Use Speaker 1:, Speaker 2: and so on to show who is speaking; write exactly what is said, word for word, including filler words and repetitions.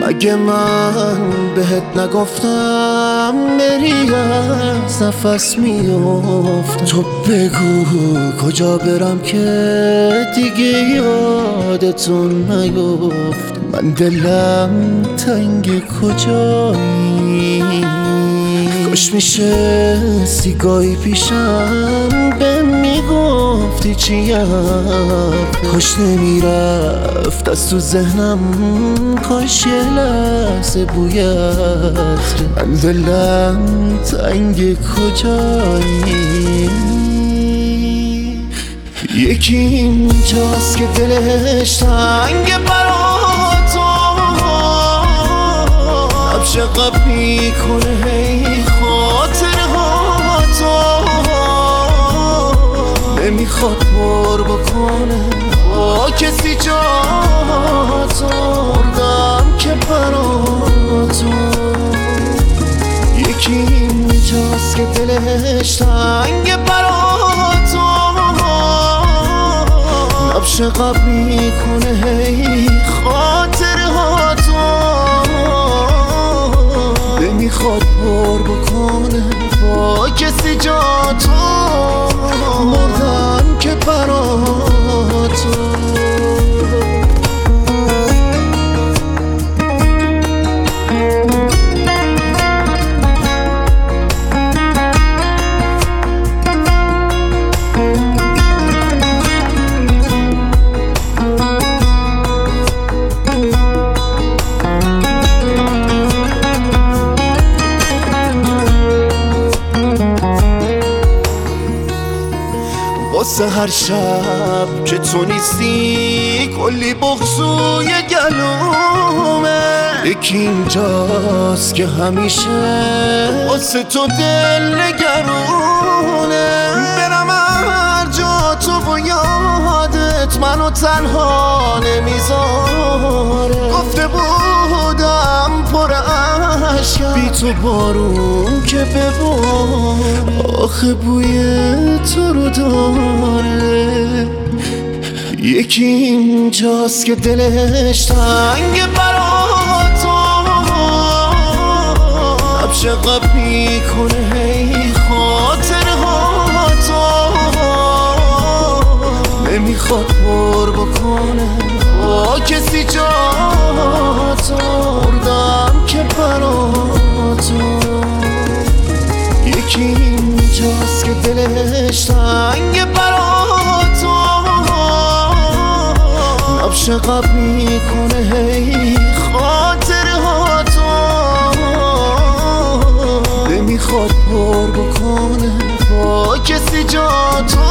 Speaker 1: اگه من بهت نگفتم بری از نفس میافتم. تو بگو کجا برم که دیگه یادتون نیفت. من دلم تنگ کجایی، کاش میشه سیگاهی پیشم به میگفتی چیم، کاش نمیرفت از تو ذهنم، کاش یه لحظه بویت. من دلم تنگ کجایی، یکی اینجاست که دلش تنگ برا تو، نبش قب میکنه هی خاطرها تو، نمیخواد پر بکنه با کسی جا تو، مردم که برا تو. یکی اینجاست که دلش تنگ برا تو، نبش قب میکنه هی خاطرها تو، نمیخواد پر بکنه با کسی جا تو، مردم که برا تو. واسه هر شب که تو نیستی کلی بغضوی گلومه، یکی اینجاست که همیشه واسه تو دل نگرونه. برم هر جا تو و یادت منو تنها نمیذاره، گفته بودم پر عشقم بی تو بارون که بباره، آخه بوی تو رو داره. یکی اینجاست که دلش تنگ برا تو، نبش قب میکنه هی خاطرها تو، نمیخواد پر بکنه با کسی جا تو، مردم که برا تو. یکی اینجاست که دلش تنگ برا تو، نبش قب میکنه هی خاطرها تو، نمیخواد پر بکنه با کسی جا تو،